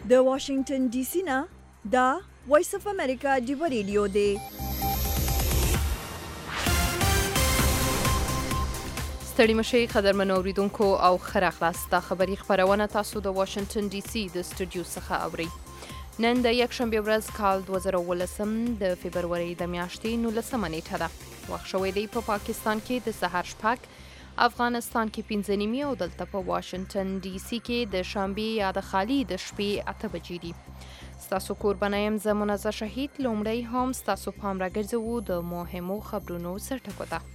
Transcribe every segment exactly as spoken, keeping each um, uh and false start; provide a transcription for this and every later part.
د واشنگټن ډي سي نه دا وایس اف امریکا ډیو ریډیو دی. ستړي مشي قدرمن اوریدونکو او خره خلاصه خبری خبرونه تاسو د واشنگټن ډي سي د سټوډیو څخه اورئ. نن د یک شنبه ورځ کال دوه زره ولسم د فبرवरी د میاشتې نولسمه نیټه ده. وخت شوی دی په پاکستان کې د سحر شپږ، افغانستان کې پنځه نیمې او دلته په واشنگټن ډي سي کې د شنبې یا د خالي د شپې اته بجې دي. ستاسو کوربنه یم زه منزه شهید. لومړی هم ستاسو پام راګرځوو د مهمو خبرونو سرټکو ته.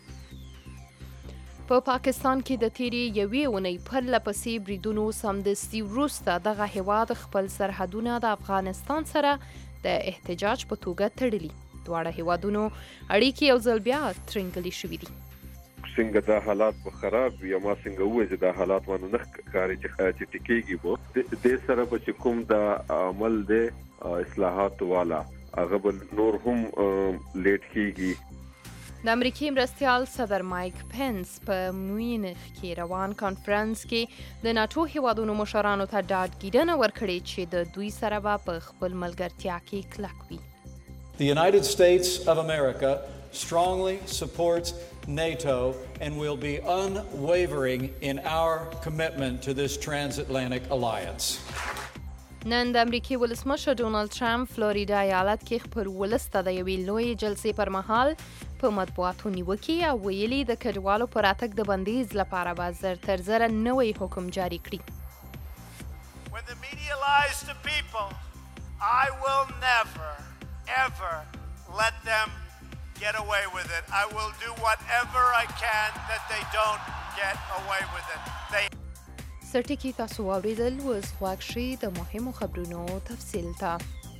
په پا پاکستان کې د تیرې یوې اونۍ پرله پسې بریدونو سمدستي وروسته دغه هیواد خپل سرحدونه د افغانستان سره د احتجاج په توګه تړلي. دواړه هیوادونو اړیکې یو ځل بیا ترنګلي شوي دي. څنګه دا حالات به خراب وي، ما څنګه وایي چې دا حالات باندې نه ښکاري چې ټیکېږي وو د سره به چې کوم دا عمل د اصلاحات والا هغه به نور هم لیټ کېږي. د امریکای مرستیال صدر مایک پنس په میونخ کې روان کانفرنس کې د ناتو هیوادونو مشرانو ته ډاډګیرنه ورکړې چې د دوی سره به په خپل ملګرتیا کې کلک وي. The United States of America strongly supports NATO and will be unwavering in our commitment to this transatlantic alliance. نن د امریکای ولسمشر ډونالد ټرمپ فلوریدا ایالت کې خپل ولس ته د یوې لویې جلسې پر مهال په مطبوعاتو نیوکې او ویلي د کډوالو پر راتګ د بندیز لپاره به زر تر زره نوی حکم جاری کړي. When the media lies to people, I will never, ever let them get away with it. I will do whatever I can that they don't get away with it. They سرټکی تاسو واوریدل. اوس غواړئ شئ د مهمو خبرونو تفصیل ته.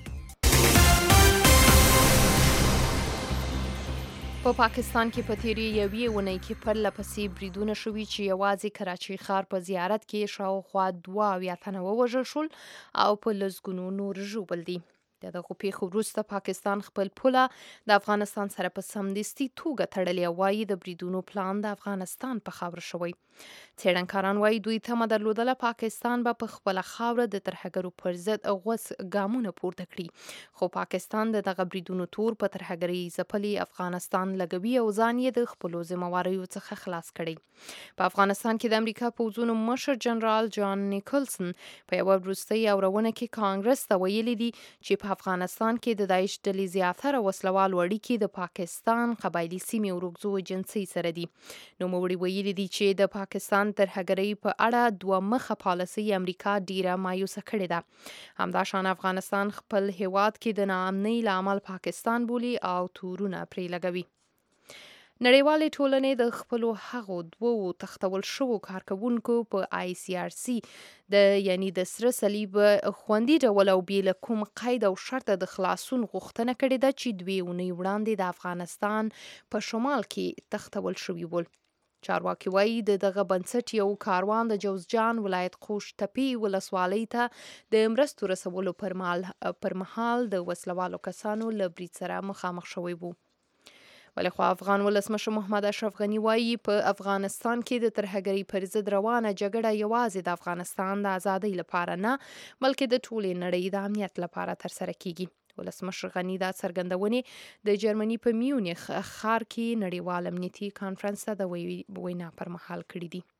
په پا پاکستان کې په تیرې یوې اونۍ کې پرله پسې بریدونه شوي چې یوازې کراچۍ ښار په زیارت کې شاوخوا دوه اویا تنه ووژل شول او په لسګونو نور ژوبل دي. د دغو پیښو وروسته پاکستان خپل پوله د افغانستان سره په سمدستي توګه تړلې او وایي د بریدونو پلان د افغانستان په خاوره شوی. څېړنکاران وایي دوی تمه درلودله پاکستان به په خپله خاوره د ترهګرو پر ضد غوڅ ګامونه پورته کړي، خو پاکستان د دغه بریدونو تور په ترهګرۍ ځپلي افغانستان لګوي او ځان یې د خپلو ذمهواریو څخه خلاص کړي. په افغانستان کې د امریکا پوځونو مشر جنرال جان نیکلسن په یوه وروستۍ اورونه کې کانګرس ته ویلي دي چې په افغانستان کې د داعش ډلې زیاتره وسلوالو اړیکې د پاکستان قبایلي سیمې ورکزو ایجنسۍ سره دي. نوموړي ویلي دي چې د پاکستان ترهګرۍ په اړه دوه مخه پالیسۍ امریکا ډیره مایوسه کړې ده. همداشان افغانستان خپل هیواد کې د ناامنۍ له امله پاکستان بولي او تورونه پرې لګوي. نړیوالې ټولنې د خپلو هغو دوو تختول شوو کارکوونکو په آی سی آر سی د یعنی د سره صلیب خوندي ډول او بې له کوم قید او شرطه د خلاصون غوښتنه کړې ده چې دوې اونۍ وړاندې د افغانستان په شمال کې تختول شوي ول. چارواکي وایي د دغه بنسټ یو کاروان د جوزجان ولایت خوش تپې ولسوالۍ ته د مرستو رسولو پر مهال د وسلوالو کسانو له برید سره مخامخ شوی وو. ولی خو افغان ولسمشر محمد اشرف غنی وایي په افغانستان کې د ترهګرۍ پر ضد روانه جګړه یوازې د افغانستان د ازادۍ لپاره نه بلکې د ټولې نړۍ د امنیت لپاره ترسره کیږي. ولسمشر غنی دا څرګندونې د جرمني په میونخ ښار کې نړیوال امنیتي کانفرنس ته د وینا پر مهال کړي دي.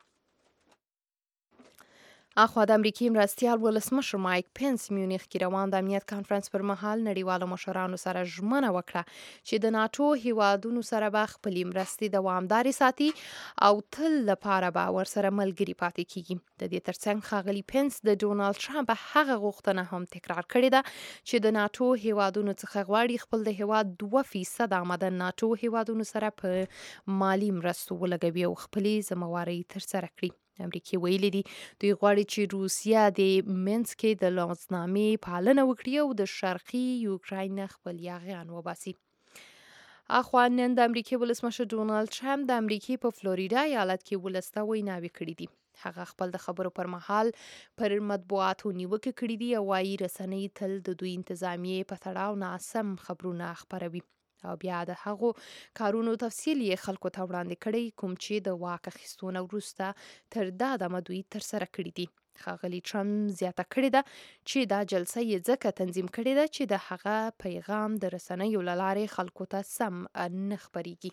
اخوا د امریکای مرستیال ولسمشر مایک پنس میونخ کې روان د امنیت کانفرنس پر مهال نړیوالو مشرانو سره ژمنه وکړه چې د ناتو هیوادونو سره به خپلې مرستې دوامدارې ساتي او تل لپاره به ورسره ملګري پاتې کیږي. د دې ترڅنګ ښاغلي پنس د ډونالد ټرمپ هغه غوښتنه هم تکرار کړې ده چې د ناتو هیوادونو څخه غواړي خپل د هیواد دوه فیصد آمده ناتو هیوادونو سره په مالی مرستو ولګوي او خپلې ذمهوارۍ ترسره کړي. امریکای ویلي دي دوی غواړي چې روسیه د مینسک کې د لغځنامې پالنه وکړي او د شرقي یوکراین خپل یاغیان وباسي. اخوا نن د امریکای ولسمشر ډونالد ټرمپ د امریکای په فلوریدا ایالت کې ولس ته ویناوې کړي دي. هغه خپل د خبرو پر مهال پر مطبوعاتو نیوکې کړي دي او وايي رسنۍ تل د دوی انتظامیې په تړاو ناسم خبرونه خپروي. او بیا د هغو کارونو تفصیل یې خلکو ته وړاندې کړی کوم چې د واک اخیستو نه وروسته تر دا دمه دوی ترسره کړي دي. ښاغلي ټرمپ زیاته کړې ده چې دا جلسه یې ځکه تنظیم کړې ده چې د هغه پیغام د رسنیو له لارې خلکو ته سم نه خپرېږي.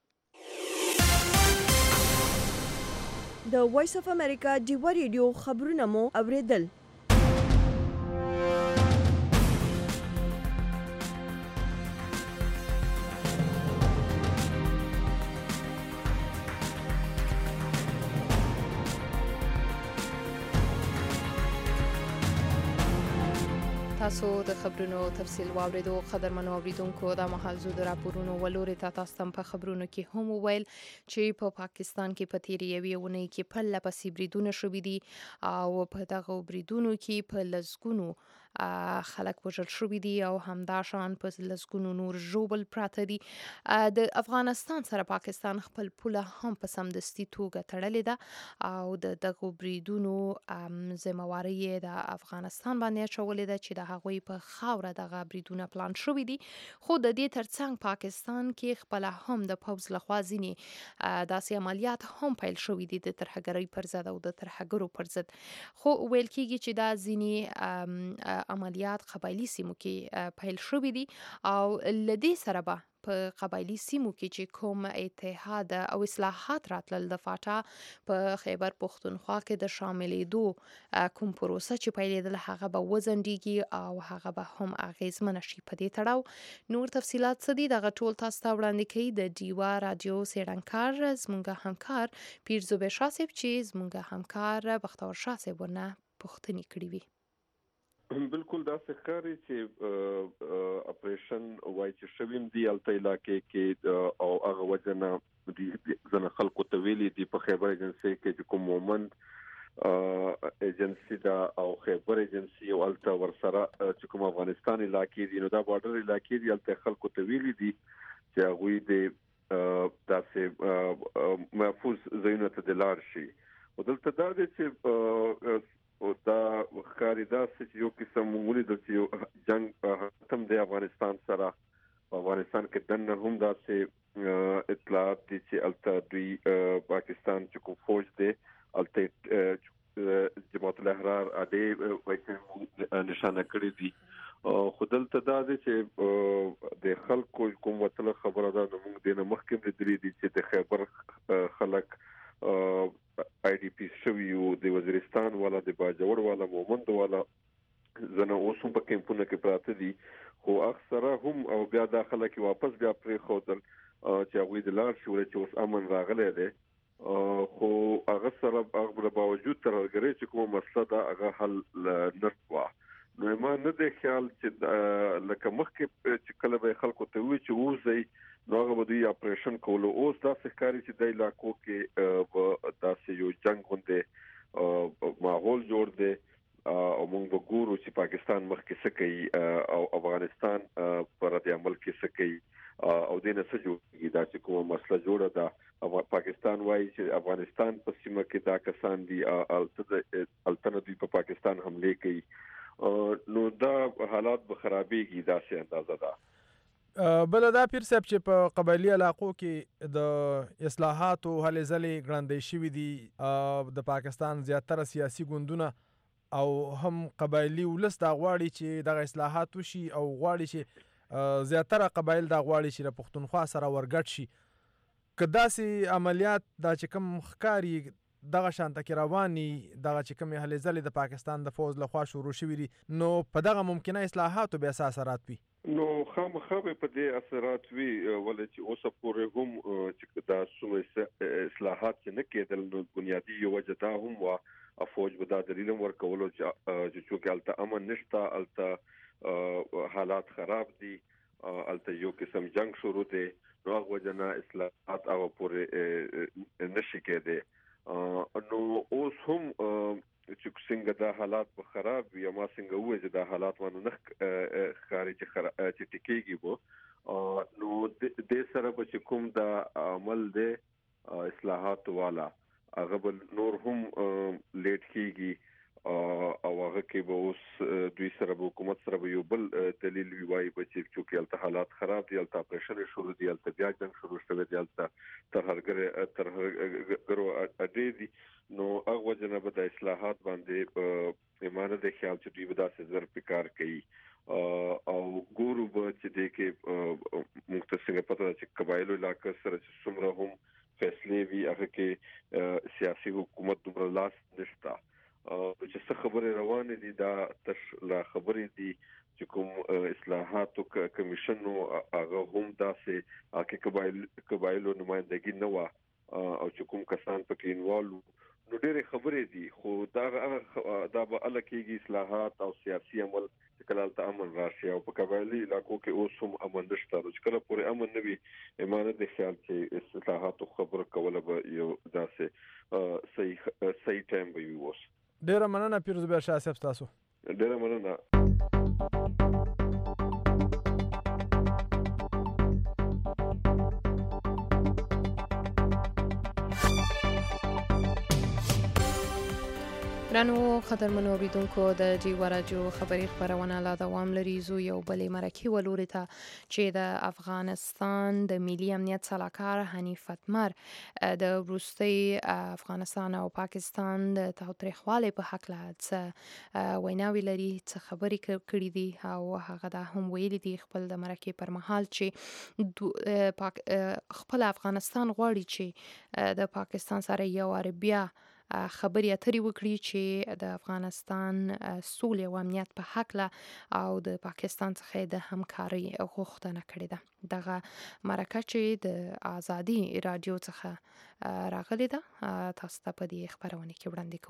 د وایس اف امریکا ډیوا ریډیو خبرونه مو اوریدل. تاسو د خبرونو تفصیل واوریدو. قدرمنو اوریدونکو، دا مهال زو د راپورونو ولوري ته تاسو په خبرونو کې هم وویل چې په پا پاکستان کې په تیرې یوې اونۍ کې پرله پسې بریدونه شوي دي او په دغه بریدونو کې په لسګونو خلک وژل شوي دي او همداشان په لسګونو نور ژوبل پراته دي. د افغانستان سره پاکستان خپل پوله هم په سمدستي توګه تړلې ده او د دغه بریدونو ذمہواری د افغانستان باندې اچولې ده چې د هغوی په خاوره دغه بریدونه پلان شوي دي. خو د دې ترڅنګ پاکستان کې خپل هم د پوځ لخوا ځینې داسې عملیات هم پیل شوي دي د ترهګرۍ پر ضد او د ترهګرو پر ضد. خو ویل کېږي چې دا ځینې عملیات قبایلی سیمو کې پیل شوي دي او لدې سره به په قبایلی سیمو کې چې کوم اتحاد او اصلاحات راتلل د فاټا په خیبر پختونخوا کې د شاملېدو کوم پروسه چې پیلېدل هغه به وځنډېږي او هغه به هم اغیزمنه شي. په دې تړاو نور تفصیلات څه دي دغه ټول تاسو ته وړاندې کوي د ډیوا رادیو څېړنکار زموږ همکار پیرزوبې شاه صاحب چې زموږ همکار بختور شاه صاحب ورنه پوښتنې کړې وي. بالکل دا ښکاري چې اپریشن وای چې شویم دی الته علاقې کې او هغه وجنه د ځنه خلکو ته ویلي دی په خیبر ایجنسی کې چې کوم مومند ایجنسی دا او خیبر ایجنسی او الته ورسره چې کوم افغانستان علاقې دی نو دا بارډر علاقې دی الته خلکو ته ویلي دی چې هغه د تاسو محفوظ ځایونه ته دلار شي. ودلته دا چې او دا خاري دا چې یو قسم مونږ د چې جنگ ختم دی افغانستان سره افغانستان کې دنه هم دا چې اطلاعات دي چې الته دوی پاکستان چې کوم فوج دی الته جماعت الاحرار اده وایي نشانه کړی دي. خودلته دا چې د خلکو کوم وتل خبره ده موږ د مخکې د درې دي چې د خیبر خلک آی ډی پی شویو د وزیرستان والا د باجوړ والا مومند والا زنه اوسم په کمپونه کې پراته دي خو اکثره هم او بیا داخله کې واپس بیا پرې خودل چې هغه د لار شو چې اوس امن راغلی دی خو هغه سره هغه باوجود ترغري چې کومه مسله دا هغه حل نه وا نو ما نه د خیال چې لکه مخکې چې کله به خلکو ته وی چې وځي نو هغه به دوی اپریشن کولو. اوس دا ښکاري چې د علاقو کې داسې یو جنگ غونډه ماحول جوړ دی او موږ به ګورو چې پاکستان مخکې څه کوي او افغانستان پر دې عمل کې څه کوي او د نه څه جوړیږي. دا چې کومه مسله جوړه ده پاکستان وایي چې افغانستان په سیمه کې دا کسان دي الته دوی په پاکستان حمله کوي نو دا حالات به خرابېږي. دا څه اندازه ده. بل دا پیر صاحب چې په قبایلی علاقو کې د اصلاحاتو هلې ځلې ګړندې شوي دي د پاکستان زیاتره سیاسي ګوندونه او هم قبایلی ولس دا غواړي چې دغه اصلاحات وشي او غواړي چې زیاتره قبایل دا غواړي چې د پښتونخوا سره ورګډ شي. که داسې عملیات دا چې کوم ښکاري دغه شانته کې رواني دغه چې کومې هلې ځلې د پاکستان د فوج لخوا شروع شوي دي نو په دغه ممکنه اصلاحاتو بیا څه اثرات وي؟ نو خامخا به په دې اثرات وي ولې چې اوسه پورې هم چې دا څومره اصلاحات چې نه کېدل نو بنیادی یو وجه دا هم وا فوج به دا دلیل ورکولو چې چې الته امن نشته الته حالات خراب دي الته یو قسم جنگ شروع دی نو هغه وجه نه اصلاحات او پورې نشي کېدی. نو اوس هم چې څنګه دا حالات به خراب وي ما څنګه وایي چې دا حالات باندې نه خارج چې ټکیږي وو نو د سره به کوم دا عمل دی اصلاحات والا هغه نور هم لیټ کیږي او هغه کې به اوس دوی سره به حکومت سره به یو بل دلیل ویوي چې چې یالته حالات خراب دي، یالته پرشر شروع دي، یالته بیا جنگ شروع شوه دي، یالته تر هرګره تر هرګرو اډې دي. نو هغه جنبه د اصلاحات باندې په ایمانه د خیال چې دوی به داسې زر پکار کوي او ګورو به چې د کې مختصره پته چې قبایلو علاقې سره چې څومره هم فیصله وی هغه کې سیاسي حکومت دومره لاس نشته چې څه خبره روانه دي دا تش لا خبره دي چې کوم اصلاحاتو کمیشن نو هغه هم داسې هغه قبایل قبایلو نمائندګي نه و او چې کوم کسان پکې انوالو نو ډېرې خبرې دي، خو دا دا به الکیږي اصلاحات او سیاسي عمل چې کله ته امن راشي او په قبایلی علاقو کې اوس هم امن نشته. چې کله پورې امن نه وي ایمانه د خیال چې اصلاحات خبره کوله به یو داسې صحیح صحیح ټایم به وي. اوس ډېره مننه پیروز بیا شاه صاحب تاسو. ډېره مننه. رانو خطرمنو اوریدونکو د جیوا راډیو خبري خبرونه لا دوام لري. زو یو بلې مرکه ولوري ته چې د افغانستان د ملي امنیت سلاکار حنیف اتمر د روسي افغانستان او پاکستان د تاوتریخوالي په حق له څه ویناوي لري، څه خبري کړې دي او هغه دا هم ویلي دي خپل د مرکه پر مهال چې خپل افغانستان غواړي چې د پاکستان سره یو عربیا خبرې اترې وکړي چې د افغانستان سولې او امنیت په حق له او د پاکستان څخه د همکارۍ غوښتنه کړې ده. دغه مرکه چې د آزادي رادیو څخه راغلې ده تاسو ته په دې خبرونه کې وړاندې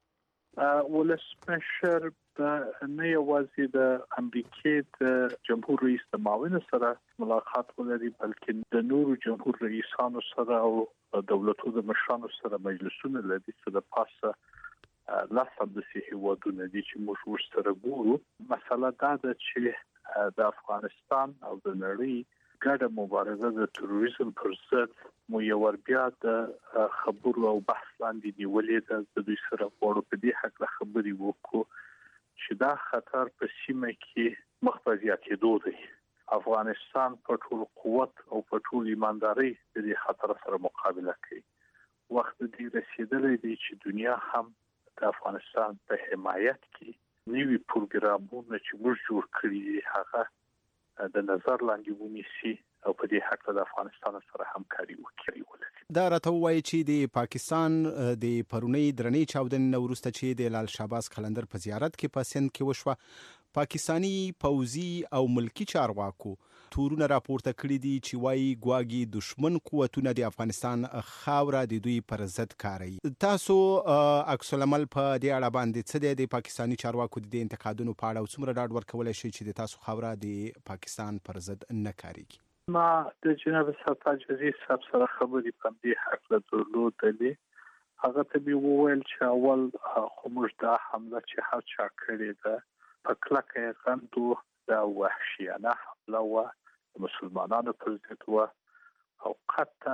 کوو. ولسمشر نه یوازې د امریکای د جمهور رئیس د معاون سره ملاقات ولري بلکې د نورو جمهور رئیسانو سره او دولتونو د مشرانو سره مجلسونه لري چې د پاسه لاسم د سیاسي ودونه دي چې موږ ورسره ګورو. مسله دا ده چې د افغانستان او د نړۍ ګډه مبارزه د تروریزم پر ضد مو یو ور بیا د خبرو او بحث لاندې نیولې ده. د دوی سره غواړو په دې حق له خبرې وکړو چې دا خطر په سیمه کې مخ په زیاتېدو دی. افغانستان په ټول قوت او په ټول ایمانداري د دې خطر سره مقابله کوي. وخت دې رسیدلی دی چې دنیا هم د افغانستان په حمایت کې نوي پروګرامونه چې موږ جوړ کړی دي هغه د نظر لاندې ونیسي او په دې حق د افغانستان سره همکاري وکړي. دا راته وایي چې د پاکستان د پرونی درنې چاودنې وروسته چې د لال شهباز قلندر په زیارت کې په سند کې وشوه، پاکستانی پوځي او ملکی چارواکو تورونه راپورته کړی دي چې وايي ګواګي دشمن قوتونه د افغانستان خاوره د دوی پر ضد کاروي. تاسو عکس العمل په دې اړه باندې څه د پاکستانی چارواکو د انتقادونو په اړه څومره ډاډ ورکولای شي چې د تاسو خاوره د پاکستان پر ضد نه کاریږي؟ ما د جناب سرتاج عزیز صاحب سره خبرې په دې حق له درلودلې. هغه ته به وویل چې اول خو موږ دا حمله چې هر چا کړې ده په کلکه غندو، دا وحشیانه حمله وه، د مسلمانانو پر ضد وه او قطعا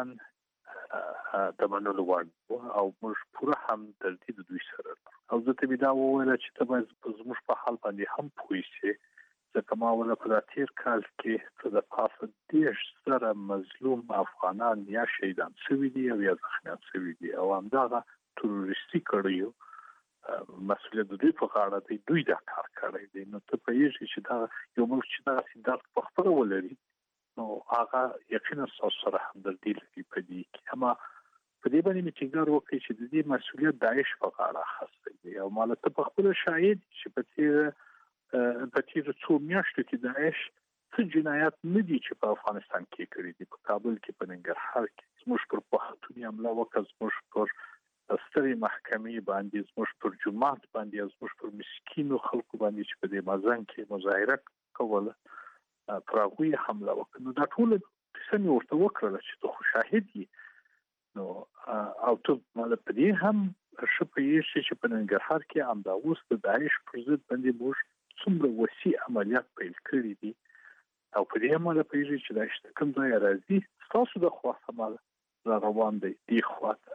د منلو وړ وه او موږ پوره همدردي د دوی سره لرو. او زه ته به دا وویل چې ته باید زموږ په حال باندې هم پوه شې ځکه ما ولا په تیر کال کې څه د پاسه دیش سره مظلوم افغانان یا شهیدان شوي دي او یا زخمیان شوي دي او همدغه تروریستي کړیو مسؤلیت دوی په غاړه دی، دوی دا کار کړی دی. نو ته پوهېږې چې دا یو ملک چې دغه سیندار په خپله ولري نو هغه یقینا ستاسو سره همدردي لري په دې کې. اما په دې باندې مې ټینګار وکړی چې د دې مسؤلیت داعش په غاړه اخیستی دی او ما له ته په خپله شاهد چې په تېره په تېرو څو میاشتو کې داعش څه جنایات نه دي چې په افغانستان کې کړي دي. په کابل کې، په ننګرهار کې زموږ پر پوهنتون حمله وکړه، زموږ پر سترې محکمې باندې، زموږ پر جومات باندې، زموږ پر مسکینو خلکو باندې چې په دې مازن کې مظاهره کوله پر هغوی حمله وکړه. نو دا ټوله کیسه مې ورته وکړله چې ته خو شاهد یې. نو او ته ماله په دې هم ښه پوهېږې چې په ننګرهار کې همدا اوس د داعش پر ضد باندې موږ څومره وسیع عملیات پیل کړي دي او په دې ماله پوهېږې چې داعش د کوم ځایه راځي، ستاسو د خوا څخه ماله را روان دی دې خوا ته.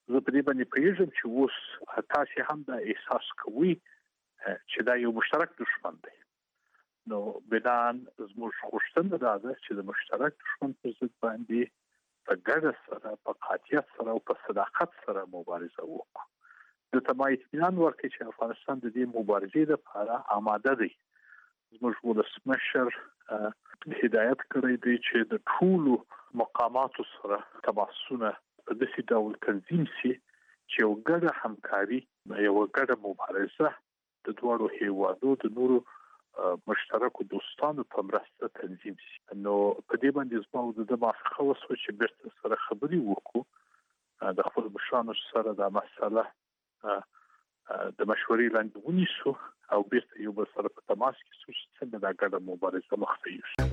زه په دې باندې پوهیږم چې اوس تاسو هم دا احساس کوئ چې دا یو مشترک دښمن دی. نو بنان زموږ غوښتنه دا ده چې د مشترک دښمن پر ضد باندې په ګډه سره په قاطعیت سره او په صداقت سره مبارزه وکړو. د تمام اطمینان ورکړي چې افغانستان د دې مبارزې لپاره آماده دی. زموږ ولسمشر هدایت کړی دی چې د ټولو مقاماتو سره تماسونه په داسې ډول تنظیم شي چې یو ګډه همکاري یو ګډه مبارزه د دوړو هیوادو د نورو مشترکو دوستانو په مرسته تنظیم شي. نو په دې باندې زموږ د دماغه وسو چې بیرته سره خبري وکړو د خپل مشرانو سره د مسله د مشورې لاندې ونیسو او بیرته یو بل سره په تماس کې شو چې څنګه دا ګډه مبارزه مخته یوسو.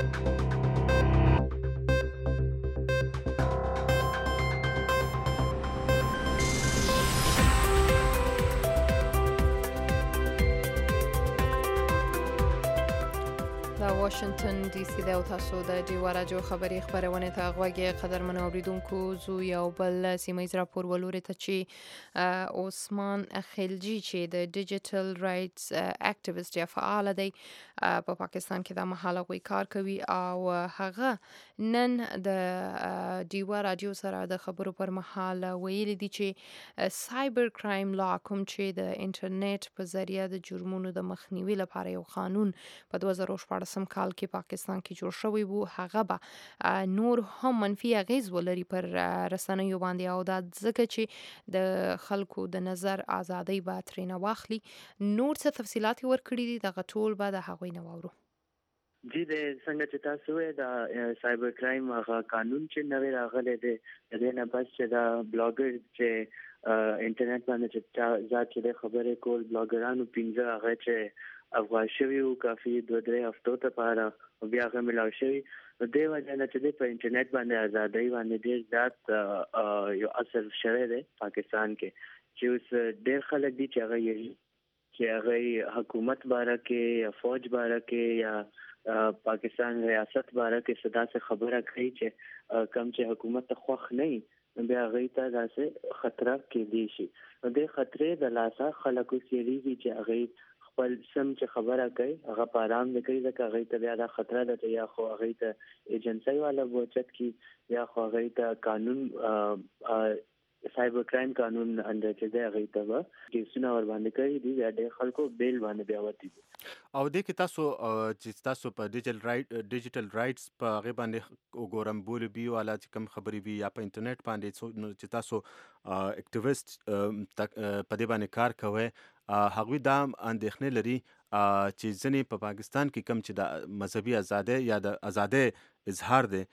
واشنگتن ډي سي د تاسو د ډیوا راډیو خبري خبرونه ته غوږی قدرمن اوریدونکو زو یو بل سیمایي راپور ولوري ته چې عثمان خلجی چې د ډیجیټل رائټس اکټیویسټ یا فعال دی په پاکستان کې د محاله غوي کار کوي او هغه نن د ډیوا راډیو سره د خبرو پر مهال ویلي دي چې سایبر کرایم لا کوم چې د انټرنیټ په ذریعہ د جرمونو د مخنیوي لپاره یو قانون په دوه زره شپږ کال کې پاکستان کې جوړ شوی وو هغه به نور هم منفي اغیز ولري پر رسنیو باندې او دا ځکه چې د خلکو د نظر ازادي به ترېنه واخلي. نور څه تفصيلات ورکړي دي د غټول به د هغوی نه وورو. جی د څنګه چې تاسو وې د سایبر کرایم هغه قانون چې نوې راغلی دی د دې نه بس چې دا بلاګر چې انټرنیټ باندې چې ذات چې خبرې کول بلاګرانو پینځه هغه چې افغان شوی او کافي دوه درې هفتو ته پاره بیا هغه ملاو شوی د دې وجه نه چې په انټرنیټ باندې ازادي باندې ډېر ذات یو اثر شوی دی پاکستان کې چې اوس ډېر خلک دي چې هغه یې چې هغه حکومت باره کې یا فوج باره کې یا پاکستان ریاست باره کې صدا سے خبره کوي چې کم چې حکومت ته خوښ نه بیا غي ته داسې خطر کې دي شي. د خطرې د لاسه خلکو سیریږي چې هغه خپل سم چې خبره کوي هغه په آرام نه کوي ځکه هغه ته بیا د خطر ده یا خو هغه ته ایجنسی والا بوچت کی یا خو هغه ته قانون سایبر کرایم قانون اندر چې دی هغه ته کیسونه ور باندې کوي دي یا د خلکو بیل باندې بیا وتی او د کې تاسو چې تاسو په ډیجیټل رائټ ډیجیټل رائټس په هغه باندې وګورم بول بي والا چې کوم خبري بي یا په انټرنیټ باندې چې تاسو اکټیویسټ په دې باندې کار کوي هغوی دا اندېښنې لري چې ځینې په پاکستان کې کم چې د مذهبي ازادي یا د ازادي اظهار دی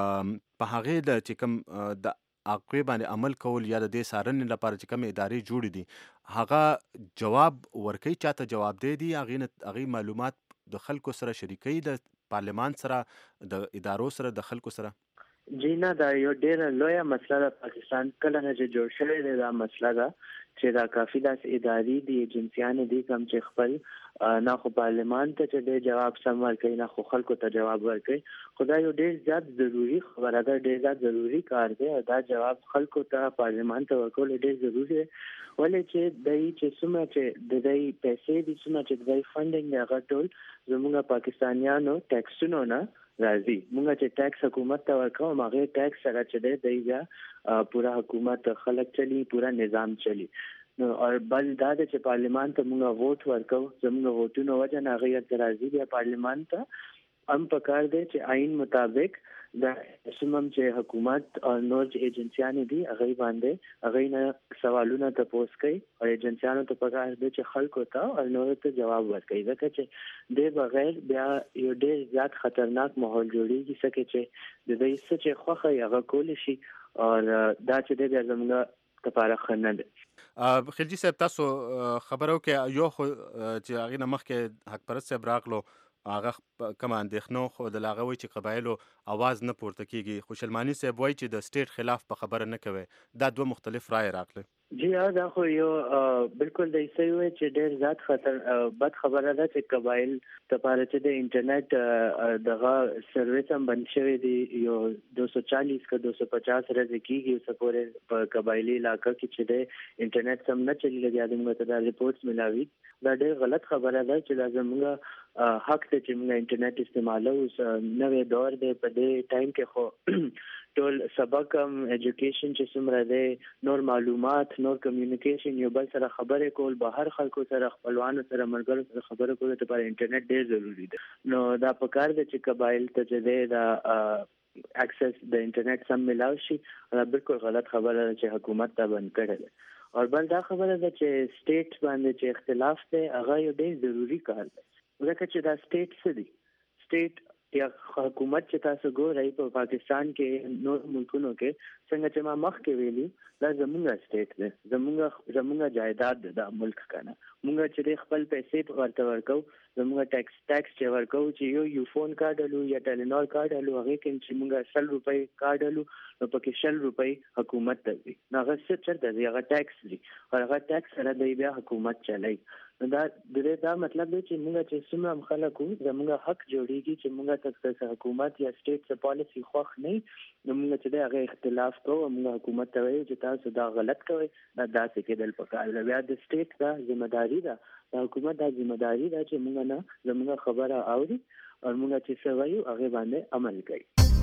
په هغه د چې کم د عقوی باندې عمل کول یا د دې سارنې لپاره چې کوم ادارې جوړې دي هغه جواب ورکوي چاته جواب دی دي هغه هغه معلومات د خلکو سره شریکي د پارلمان سره د ادارو سره د خلکو سره. جینا دا یو ډېر لویه مسله ده پاکستان کله نه جوړ شوی دی دا مسله ده چې دا کافي داس اداري دي ایجنسیان دي کوم چې خپل نه خو پارلمان ته چې جواب سم ورکړي نه خو خلکو ته جواب ورکړي خدای یو ډېر زیات ضروری خبره ده ډېر زیات ضروری کار دی دا جواب خلکو ته پارلمان ته ورکول ډېر ضروری دی ولې چې دای چې څومره چې د دای پیسې دي څومره چې دای فندینګ هغه ټول زموږ پاکستانیانو ټیکسونو نه راځي موږ چې ټیکس حکومت ته ورکوو هغه ټیکس سره چې دی دی پورا حکومت خلک چلی پورا نظام چلی نو او بل دا چې پارلمان ته موږ ووټ ورکوو زموږ ووټونو وجه نه هغه راځي بیا پارلمان ته هم پکار دی چې آئین مطابق د سمم چې حکومت او نور ایجنسیان دي هغه باندې هغه نه سوالونه تاسو کوي او ایجنسیانو ته پکار دي چې خلکو ته او نور ته جواب ورکړي ځکه چې د بغیر بیا یو ډېر زیات خطرناک ماحول جوړیږي ځکه چې د دې څه چې خوخه هغه کول شي او دا چې د زموږ لپاره خنه ده. خلجی صاحب تاسو خبرو کې یو چې هغه نه مخکې حق پرست صاحب راغلو هغه کوم اندېښنو خو د لاغه وی چې قبایلو आवाज نه پورته کیږي خو شلمانی صاحب وایي چې د سټیټ خلاف په خبره نه کوي دا دوه مختلف رائے راغله. جی دا خو یو بالکل د ایسي وي چې ډېر زیات خطر بد خبره ده چې قبایل ته پاره چې د انټرنیټ دغه سرویس هم بند شوی دی یو دو سو چالیس کا دو سو پچاس ورځې کېږي اوس پورې په قبایلي علاقه کې چې د انټرنیټ سم نه چلی لګیا د موږ ته د ریپورټس ملاوي دا ډېر غلط خبره ده چې دا زموږ حق ته چې موږ انټرنیټ استعمالو اوس نوې دور دی په دې ټایم کې خو ټول سبق هم ایجوکیشن چې څومره دی نور معلومات نور کمیونیکیشن یو بل سره خبرې کول بهر خلکو سره خپلوانو سره ملګرو سره خبرې کول ته پر انټرنیټ ډېر ضروری دی نو دا پکار دی چې قبایل ته چې دی دا اکسس د انټرنیټ سم ملاو شي دا بالکل غلط خبره ده چې حکومت دا بند کړی دی او بل دا خبره ده چې سټیټ باندې چې اختلاف دی هغه یو ډېر ضروری کار دی ځکه چې دا سټیټ څه دی سټیټ یا حکومت چې تاسو ګورئ په پاکستان کې نور ملکونو کې څنګه چې ما مخکې ویلي دا زموږ سټیټ دی زموږ زموږ جایداد دی دا ملک کنه موږ چې خپل پیسې ورته ورکو زموږ ټیکس ټیکس چې ورکو چې یو یو فون کارت لو یا ټیلینور کارت لو هغه کې چې موږ سل روپۍ کارت لو نو پکې شل روپۍ حکومت ته دی هغه څه چرته دی هغه ټیکس دی هغه ټیکس سره دی بیا حکومت چلای دا د دا مطلب دی چې موږ چې څومره خلکو زموږ حق جوړیږي چې موږ تاسو حکومت یا سټیټ څخه پالیسی خوښ نه نو موږ چې دا هغه اختلاف کوو موږ حکومت ته وایو چې تاسو دا غلط کوئ دا داسې کېدل پکار دی بیا د سټیټ دا ذمہ داری ده د حکومت دا ذمہ داری ده چې موږ نه زموږ خبره اوري او موږ چې څه وایو هغه باندې عمل کوي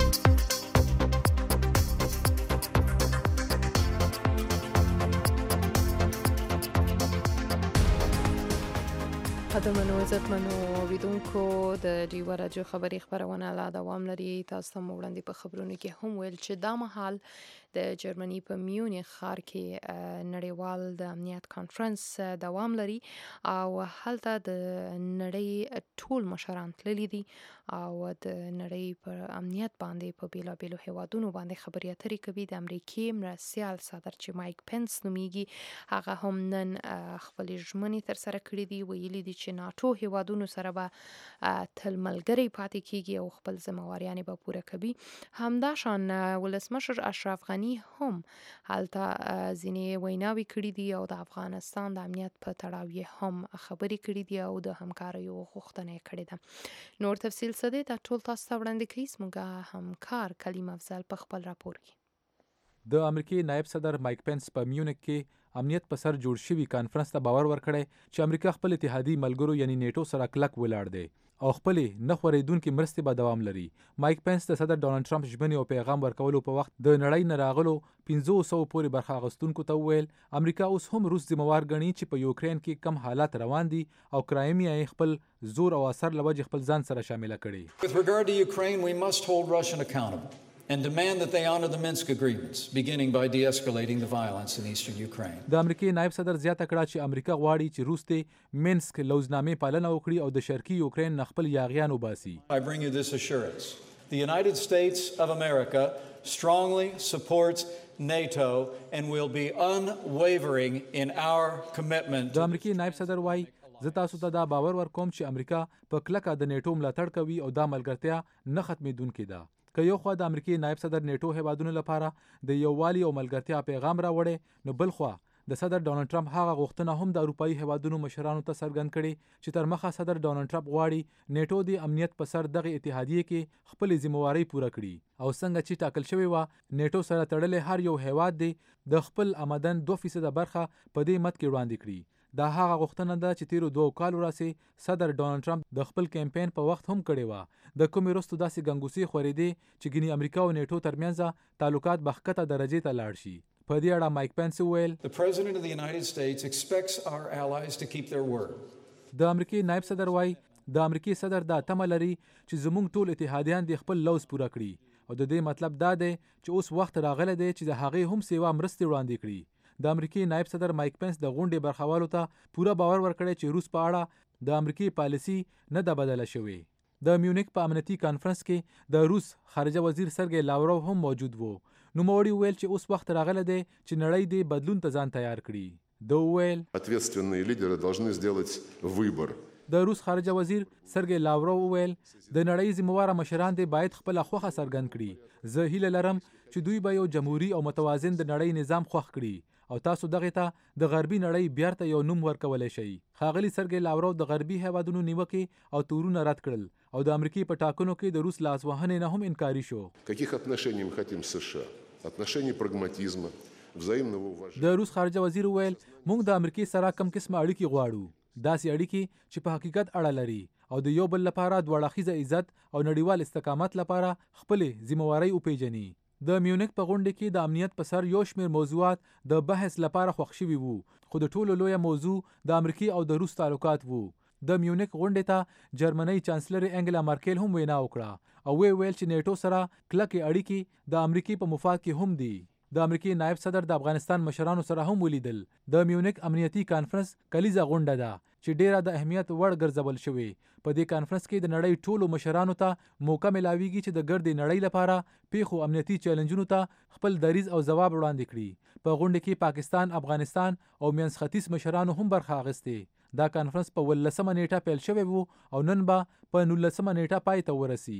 قدرمنو عزتمنو اوریدونکو د ډیوه راډیو خبري خبرونه لا دوام لري تاسو ته وړاندې په خبرونو کې هم ویل چې دا مهال د جرمني په میونخ ښار کې نړیوال د امنیت کانفرنس دوام لري او هلته د نړۍ ټول مشران تللي دي او د نړۍ پر امنیت باندې په بیلابیلو هیوادونو باندې خبرې اترې کوي د امریکای مرستیال صدر چې مایک پنس نومیږي هغه هم نن خپل ژمنې تر سره کړې دي ویلي دي چې ناتو هیوادونو سره به تل ملګری پاتې کیږي او خپل ذمہواریانې به پوره کوي همداشان ولسمشر اشرف غنی هم هلته ځینې ویناوې کړې دي او د افغانستان د امنیت په تړاو یې هم خبرې کړې دي او د همکاریو غوښتنه یې کړې ده نور تفصیل څه دی دا ټول تاسو ته وړاندې کوي زموږ همکار کلیم افضل په خپل راپور کې د امریکای نائب صدر مایک پنس په میونخ کې امنیت په سر جوړ شوی کانفرنس ته باور ورکړی چې امریکا خپل اتحادي ملګرو یعنی نیټو سره کلک ولاړ دی او خپل نه خورېدونکو مرستې به دوام لري مایک پنس د صدر ډونالد ټرمپ ژمنې او پیغام ورکولو په وخت د نړۍ نه راغلو پنځه سوه پورې برخه اخیستونکو ته وویل امریکا اوس هم روس ذمہوار ګڼي چې په یوکرين کې کم حالات روان دي او کرایمیا یې خپل زور او اثر لوجه خپل ځان سره شامل کړي. With regard to Ukraine, we must hold Russia accountable and demand that they honor the Minsk agreements, beginning by de-escalating the violence in eastern Ukraine. د امریکای نائب صدر زیاته کړه چې امریکا غواړي چې روس ته مینسک لوزنامې پالنه وکړي او د شرقي یوکرين نه خپل یاغیان وباسي. I bring you this assurance. The United States of America strongly supports NATO and will be unwavering in our commitment. د امریکای نائب صدر وايي زه تاسو ته دا باور ورکوم چې امریکا په کلکه د نیټو ملاتړ کوي او دا ملګرتیا نه ختمېدونکې ده. که یو خوا د امریکای نائب صدر نیټو هیوادونو لپاره د یووالي او ملګرتیا پیغام راوړي نو بل خوا د صدر ډونالد ټرمپ هغه غوښتنه هم د اروپאי هیوادونو مشرانو ته څرګند کړي چې تر مخه صدر ډونالد ټرمپ غواړي نیټو د امنیت په سر دغه اتحادیه کې خپل ذمہواری پوره کړي او څنګه چې ټاکل شوی و نیټو سره تړلې هر یو هیواد دی د خپل آمدن دوه فیصد برخه په دې مت کې وړاندې کړي. دا هغه غوښتنه ده چې تیرو دوه کالو راځي صدر ډونالد ټرمپ د خپل کمپاین په وخت هم کړی و د کومې وروسته داسې ګنګوسې خورېدې چې ګینې امریکا او نیټو ترمنځ تعلقات بخښکته درجې ته لاړ شي. په دې اړه مایک پنس وویل The President of the United States expects our allies to keep their word. د امریکای نائب صدر وايي د امریکای صدر دا تمه لري چې زموږ ټول اتحادیان د خپل لوز پوره کړي او د دې مطلب دا دی چې اوس وخت راغلی دی چې د هغې هم سیوا مرستې وړاندې کړي. د امریکای نائب صدر مایک پنس د غونډې برخوالو ته پوره باور ورکړی چې روس په اړه د امریکای پالیسی نه ده بدله شوې. د میونخ په امنیتي کانفرنس کې د روس خارجه وزیر سرګی لاوروف هم موجود وو. نوموړي وویل چې اوس وخت راغلی دی چې نړۍ د بدلون ته ځان تیار کړي. د وویل ответственные лидеры должны сделать выбор. د روس خارجه وزیر سرګی لاوروف وویل د نړۍ ذمہوار مشران دې باید خپل خوخه څرګند کړي. زه هیله لرم چې دوی به یو جمهوریت او متوازن د نړۍ نظام خوښ کړي او تاسو دغه ته د غربي نړۍ بیرته یو نوم ورکولای شئ. ښاغلي سرګی لاورو د غربي هیوادونو نیوکې او تورونه رد کړل او د امریکای په ټاکنو کې د روس لاسوهنې نه هم انکاري شو. Каких отношений мы хотим с США? Отношений прагматизма, взаимного уважения. د روس خارجه وزیر وویل موږ د امریکای سره کم قسمه اړیکې غواړو، داسې اړیکې چې په حقیقت اړه لري او د یو بل لپاره دوه اړخیزه عزت او نړیوال استقامت لپاره خپلې ذمہوارۍ وپیژني. د میونیک په غونډه کې د امنیت په سر یو شمېر موضوعات د بحث لپاره خوښ شوي وو، خو د ټولو لویه موضوع د امریکای او د روس تعلقات وو. د میونیک غونډې ته جرمني چانسلر انګلا مارکل هم وینا وکړه او وی ویل چې نیټو سره کلکې اړیکې د امریکای په مفاد کې هم دي. د امریکای نائب صدر د افغانستان مشرانو سره هم ولیدل. د میونیک امنیتي کانفرنس کلیزه غونډه ده چې ډیره د اهمیت وړ ګرځول شوې. په دې کانفرنس کې د نړۍ ټولو مشرانو ته موقع ملاویږي چې د ګردې نړۍ لپاره پیښو امنیتي چیلنجونو ته خپل دریځ او ځواب وړاندې کړي. په غونډه کې پاکستان، افغانستان او منځ ختیځ مشرانو هم برخه اخیستې. دا کانفرنس په ولسمه نیټه پیل شوی وو او نن به په نولسمه نیټه پای ته ورسي.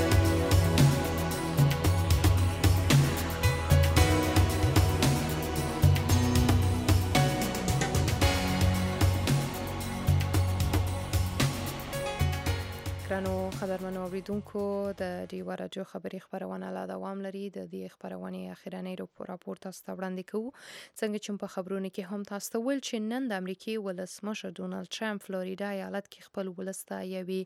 ګرانو خبرمنو اوریدونکو، د ډیوا راډیو خبري خبرونه لا دوام لري. د دې خبرونې اخیرنۍ راپور تاسو ته وړاندې کوو. څنګه چې په خبرونو کې هم تاسو ته ویل چې نن د امریکای ولسمشر ډونالد ټرمپ فلوریدا ایالت کې خپل ولس ته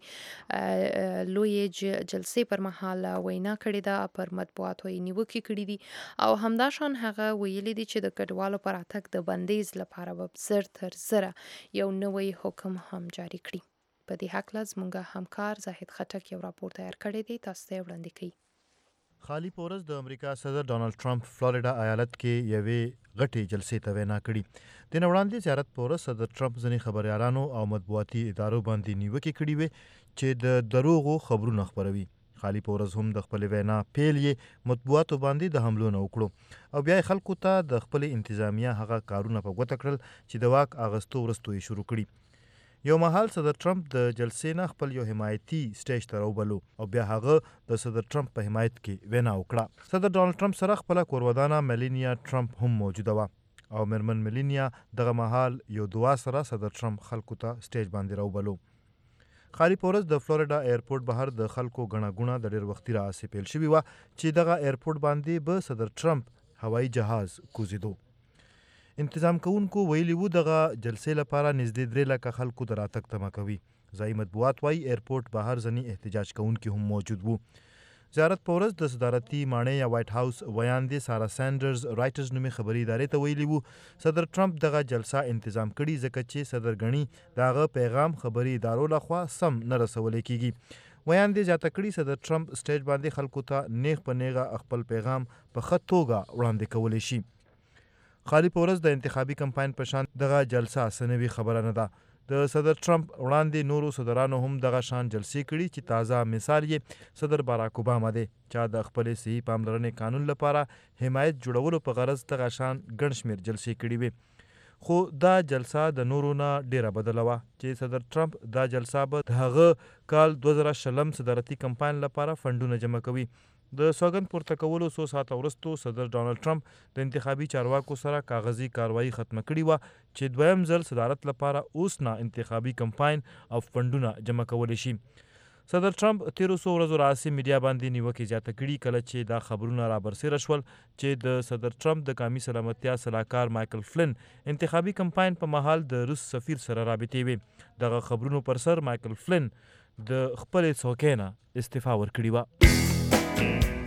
یوې لویې جلسې پر مهال وینا کړې ده، پر مطبوعاتو یې نیوکې کړې دي او همداشان هغه ویلي دي چې د کډوالو پر اتګ د بندیز لپاره به زر تر زره یو نوی حکم هم جاری کړي. په دې هکله زموږ همکار زاهد خټک یو راپور تیار کړی دی، تاسو ته وړاندې کوي. خالی پورز د امریکا صدر ډونالد ټرمپ فلوریدا ایالت کې یوې غټې جلسې ته وینا کړې. د نه وړاندې زیارت پورز صدر ټرمپ ځینې خبریالانو او مطبوعاتي ادارو باندې نیوکې کړې وې چې د دروغو خبرونه خپروي. خالی پورز هم د خپل وینا پیل یې مطبوعاتو باندې د حملو نه وکړو او بیا خلکو ته د خپل انتظامیه هغه کارونه په ګوته کړل چې د واک اغستو وروسته یې شروع کړي. یو مهال صدر ټرمپ د جلسې نه خپل یو حمایتي سټیج ته راوبلو او بیا هغه د صدر ټرمپ په حمایت کې وینا وکړه. صدر ډونالد ټرمپ سره خپل کورودانه ملینیا ټرمپ هم موجوده وه او میرمن ملینیا دغه مهال یو دعا سره صدر ټرمپ خلکو ته سټیج باندې راوبلو. خالی پورز د فلوریدا ایرپورټ بهر د خلکو غڼه غونه د ډېر وختي راځي پیل شوی و چې دغه ایرپورټ باندې به صدر ټرمپ هوایي جهاز کوزیدو. انتظام کوونکو ویلي وو دغه جلسې لپاره نږدې درې لکه خلکو د راتګ تمه کوي. ځایي مطبوعات وایي ایرپورټ بهر ځینې احتجاج کوونکي هم موجود وو. زیارت په ورځ د صدارتي ماڼۍ یا وایټ هاوس ویاندې سارا سینډرز رایټرز نومې خبري ادارې ته ویلي وو صدر ټرمپ دغه جلسه انتظام کړي ځکه چې صدر ګڼي د هغه پیغام خبري ادارو لخوا سم نه رسولی کیږي. ویاندې زیاته کړي صدر ټرمپ سټیج باندې خلکو ته نیغ په نیغه خپل پیغام په ښه توګه وړاندې کولی شي. خالی په ورځ د انتخابي کمپاین په شان دغه جلسه سنوي خبره نه ده. د صدر ټرمپ وړاندې نورو صدرانو هم دغه شان جلسې کړي چې تازه مثال یې صدر باراک اوباما دی چې د خپل صحي پاملرنې قانون لپاره حمایت جوړولو په غرض دغه شان ګڼ شمېر جلسې کړي وي. خو دا جلسه د نورو نه ډیره بدله وه چې صدر ټرمپ دا جلسه به د هغه کال دوه زره شلم صدارتي کمپاین لپاره فنډونه جمع کوي. د سوګند پورته کولو څو ساعته وروسته صدر ډونالد ټرمپ د انتخابي چارواکو سره کاغذي کاروایی ختمه کړې وه چې دویم ځل صدارت لپاره اوس نه انتخابي کمپاین او فنډونه جمع کولی شي. صدر ټرمپ تیرو څو ورځو راهیسې میډیا باندې نیوکې زیاته کړي کله چې دا خبرونه رابرسېره شول چې د صدر ټرمپ د قومي سلامتیا سلاکار مایکل فلن انتخابي کمپاین په مهال د روس سفیر سره رابطې وې. دغه خبرونو پر سر مایکل فلن د خپلې څوکۍ نه استعفا ورکړې وه.